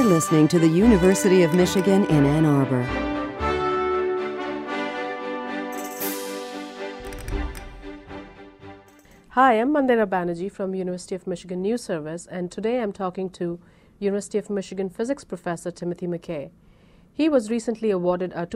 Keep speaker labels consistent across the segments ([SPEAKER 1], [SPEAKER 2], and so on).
[SPEAKER 1] listening to the University of Michigan in Ann Arbor.
[SPEAKER 2] Hi, I'm Mandira Banerjee from University of Michigan News Service, and today I'm talking to University of Michigan physics professor Timothy McKay. He was recently awarded a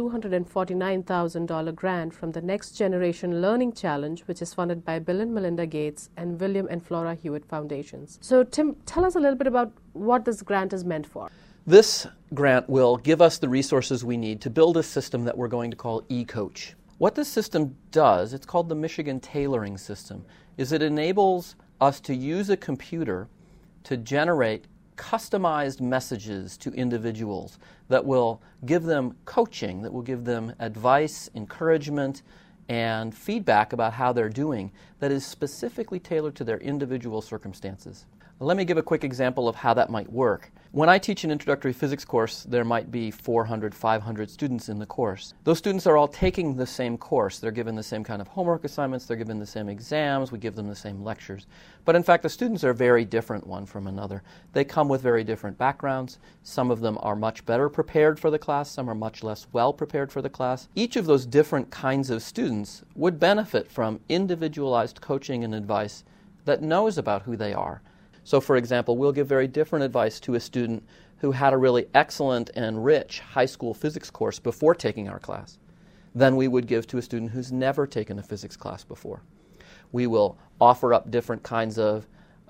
[SPEAKER 2] $249,000 grant from the Next Generation Learning Challenge, which is funded by Bill and Melinda Gates and William and Flora Hewitt Foundations. So Tim, tell us a little bit about what this grant is meant for.
[SPEAKER 3] This grant will give us the resources we need to build a system that we're going to call eCoach. What this system does, it's called the Michigan Tailoring System, is it enables us to use a computer to generate customized messages to individuals that will give them coaching, that will give them advice, encouragement, and feedback about how they're doing that is specifically tailored to their individual circumstances. Let me give a quick example of how that might work. When I teach an introductory physics course, there might be 400, 500 students in the course. Those students are all taking the same course. They're given the same kind of homework assignments, they're given the same exams, we give them the same lectures. But in fact, the students are very different one from another. They come with very different backgrounds. Some of them are much better prepared for the class, some are much less well prepared for the class. Each of those different kinds of students would benefit from individualized coaching and advice that knows about who they are. So, for example, we'll give very different advice to a student who had a really excellent and rich high school physics course before taking our class than we would give to a student who's never taken a physics class before. We will offer up different kinds of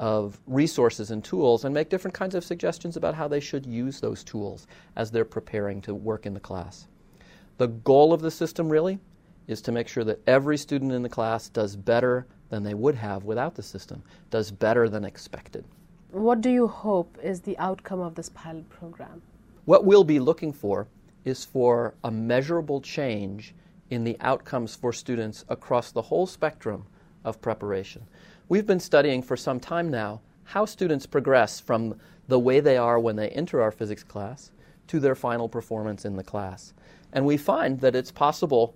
[SPEAKER 3] resources and tools and make different kinds of suggestions about how they should use those tools as they're preparing to work in the class. The goal of the system really is to make sure that every student in the class does better than they would have without the system, does better than expected.
[SPEAKER 2] What do you hope is the outcome of this pilot program?
[SPEAKER 3] What we'll be looking for is for a measurable change in the outcomes for students across the whole spectrum of preparation. We've been studying for some time now how students progress from the way they are when they enter our physics class to their final performance in the class. And we find that it's possible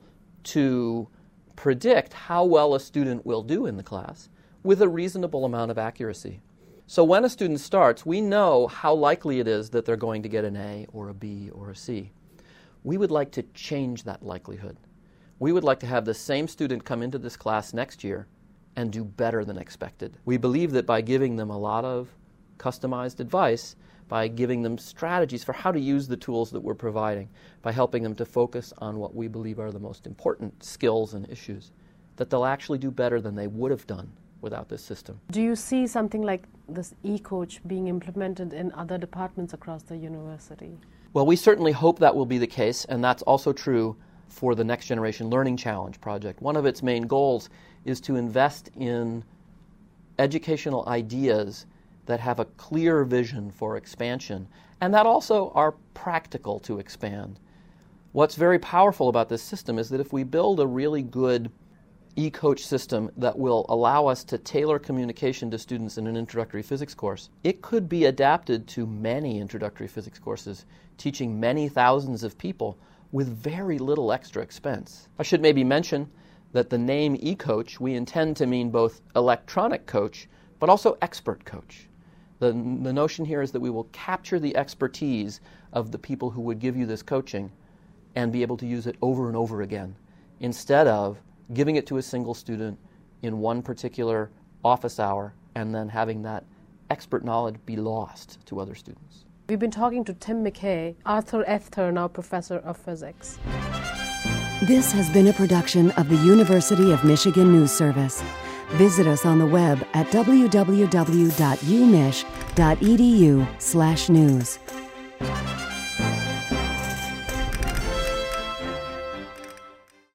[SPEAKER 3] to predict how well a student will do in the class with a reasonable amount of accuracy. So when a student starts, we know how likely it is that they're going to get an A or a B or a C. We would like to change that likelihood. We would like to have the same student come into this class next year and do better than expected. We believe that by giving them a lot of customized advice, by giving them strategies for how to use the tools that we're providing, by helping them to focus on what we believe are the most important skills and issues, that they'll actually do better than they would have done without this system.
[SPEAKER 2] Do you see something like this eCoach being implemented in other departments across the university?
[SPEAKER 3] Well, we certainly hope that will be the case, and that's also true for the Next Generation Learning Challenge project. One of its main goals is to invest in educational ideas that have a clear vision for expansion, and that also are practical to expand. What's very powerful about this system is that if we build a really good eCoach system that will allow us to tailor communication to students in an introductory physics course, it could be adapted to many introductory physics courses, teaching many thousands of people with very little extra expense. I should maybe mention that the name eCoach, we intend to mean both electronic coach, but also expert coach. The notion here is that we will capture the expertise of the people who would give you this coaching and be able to use it over and over again, instead of giving it to a single student in one particular office hour and then having that expert knowledge be lost to other students.
[SPEAKER 2] We've been talking to Tim McKay, Arthur F. Thurnau Professor of Physics.
[SPEAKER 1] This has been a production of the University of Michigan News Service. Visit us on the web at www.umich.edu/news.